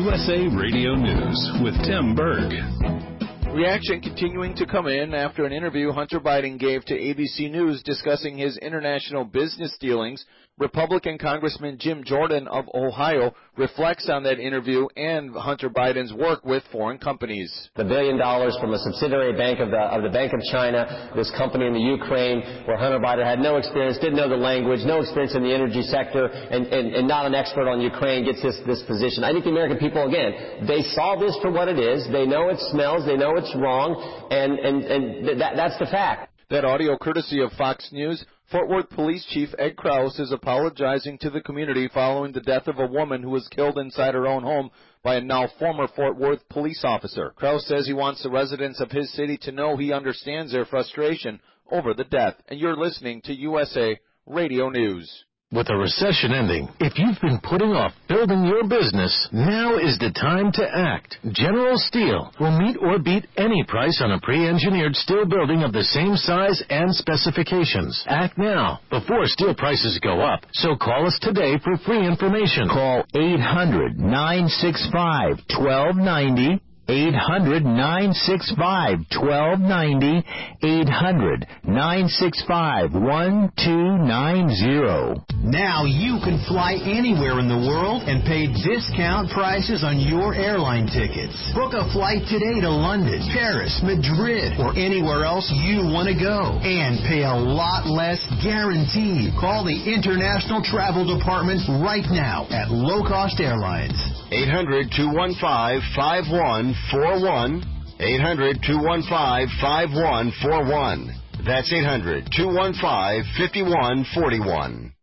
USA Radio News with Tim Berg. Reaction continuing to come in after an interview Hunter Biden gave to ABC News discussing his international business dealings. Republican Congressman Jim Jordan of Ohio reflects on that interview and Hunter Biden's work with foreign companies. The $1 billion from a subsidiary bank of the Bank of China, this company in the Ukraine where Hunter Biden had no experience, didn't know the language, no experience in the energy sector, and not an expert on Ukraine gets this position. I think the American people, again, they saw this for what it is. They know it smells. They know it's wrong, and that's the fact. That audio courtesy of Fox News. Fort Worth Police Chief Ed Kraus is apologizing to the community following the death of a woman who was killed inside her own home by a now former Fort Worth police officer. Kraus says he wants the residents of his city to know he understands their frustration over the death. And you're listening to USA Radio News. With a recession ending, if you've been putting off building your business, now is the time to act. General Steel will meet or beat any price on a pre-engineered steel building of the same size and specifications. Act now, before steel prices go up. So call us today for free information. Call 800-965-1290. 800-965-1290, 800-965-1290. Now you can fly anywhere in the world and pay discount prices on your airline tickets. Book a flight today to London, Paris, Madrid, or anywhere else you want to go and pay a lot less guaranteed. Call the International Travel Department right now at Low Cost Airlines. 800-215-5141. 800-215-5141. That's 800-215-5141.